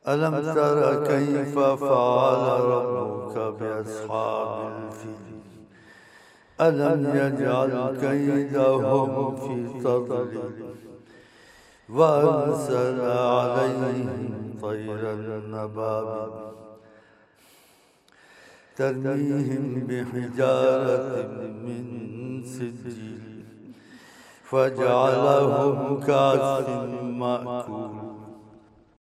ألم تر كيف فعل ربك بأصحاب الفيل ألم يجعل كيدهم في تضليل وأرسل عليهم طيرا أبابيل ترميهم بحجارة من سجيل فجعلهم كعصف مأكول